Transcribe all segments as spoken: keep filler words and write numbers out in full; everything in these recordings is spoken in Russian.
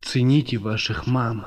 Цените ваших мам.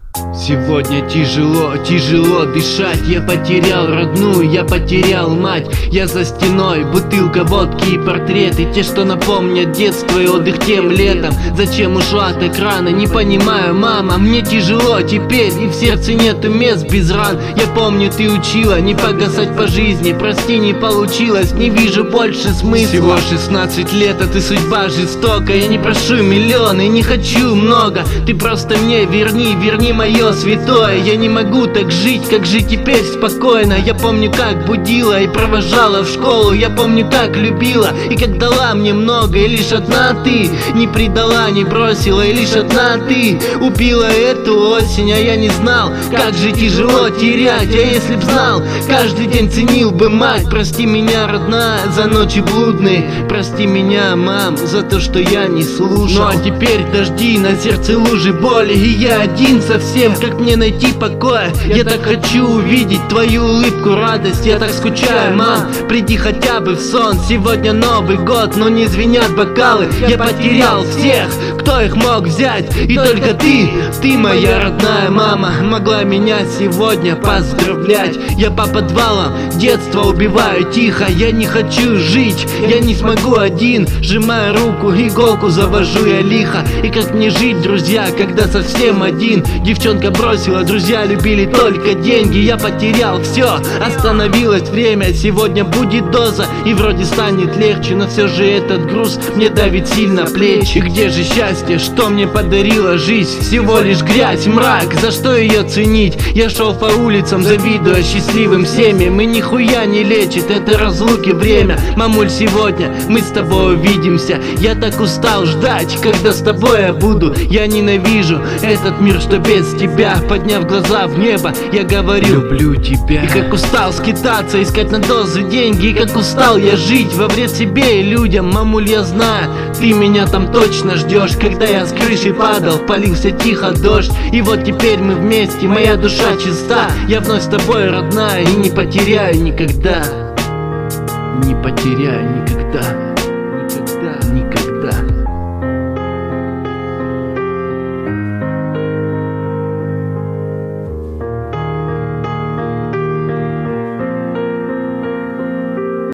Сегодня тяжело, тяжело дышать. Я потерял родную, я потерял мать. Я за стеной, бутылка водки и портреты, те, что напомнят детство и отдых тем летом. Зачем ушла от экрана, не понимаю, мама. Мне тяжело теперь, и в сердце нету мест без ран. Я помню, ты учила не погасать по жизни. Прости, не получилось, не вижу больше смысла. Всего шестнадцать лет, а ты судьба жестокая. Я не прошу миллионы, не хочу много. Ты просто мне верни, верни мое святое. Я не могу так жить, как жить теперь спокойно. Я помню, как будила и провожала в школу. Я помню, как любила и как дала мне много. И лишь одна ты не предала, не бросила. И лишь одна ты убила эту осень. А я не знал, как же тяжело терять. А если б знал, каждый день ценил бы мать. Прости меня, родная, за ночи блудные. Прости меня, мам, за то, что я не слушал. Ну а теперь дожди, на сердце лужи боли. И я один совсем. Как мне найти покоя? Я так хочу увидеть твою улыбку, радость. Я так скучаю, мам, приди хотя бы в сон. Сегодня Новый год, но не звенят бокалы. Я потерял всех, кто их мог взять. И только ты, ты моя родная мама, могла меня сегодня поздравлять. Я по подвалам детство убиваю тихо. Я не хочу жить, я не смогу один. Сжимаю руку, иголку завожу я лихо. И как мне жить, друзья, когда совсем один? Девчонка бросила, друзья любили только деньги. Я потерял все, остановилось время. Сегодня будет доза и вроде станет легче. Но все же этот груз мне давит сильно плечи. Где же счастье, что мне подарила жизнь? Всего лишь грязь, мрак, за что ее ценить? Я шел по улицам, завидуя счастливым семьям. И нихуя не лечит это разлуки время. Мамуль, сегодня мы с тобой увидимся. Я так устал ждать, когда с тобой я буду. Я ненавижу этот мир, что без тебя. Подняв глаза в небо, я говорю: люблю тебя. И как устал скитаться, искать на дозы деньги. И как устал я жить во вред себе и людям. Мамуль, я знаю, ты меня там точно ждешь. Когда я с крыши падал, полился тихо дождь. И вот теперь мы вместе, моя душа чиста. Я вновь с тобой, родная, и не потеряю никогда. Не потеряю никогда.